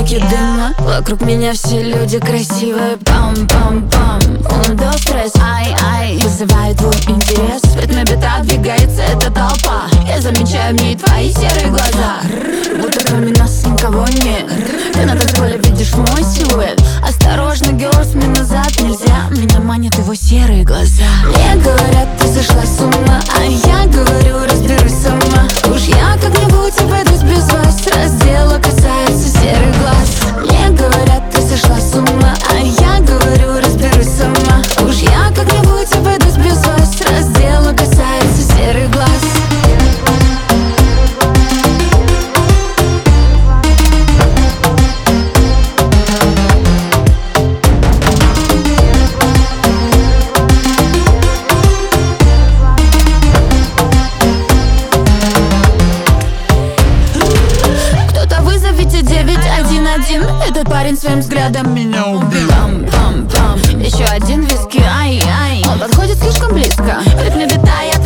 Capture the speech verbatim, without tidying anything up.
облаке дыма. Вокруг меня все люди красивые. Пам-пам-пам, ундо стресс, ай-ай, вызывает твой интерес. В ритме бита двигается эта толпа. Я замечаю в ней твои серые глаза. Будто кроме нас никого нет. Ты на танцполе видишь мой силуэт. Осторожно, girls, мне назад нельзя. Меня манят его серые глаза. Мне говорят, ты сошла с ума, а я говорю, разберусь сама. Уж я как-нибудь обойдусь без вас. Раз дело касается серых глаз. Мне говорят, ты сошла с ума, а я говорю, разберусь сама. Уж я как-нибудь обойдусь без вас. Раз дело касается серых глаз. Этот парень своим взглядом меня убил. Пам-пам-пам, еще один виски, ай-ай. Он подходит слишком близко. В ритме бита я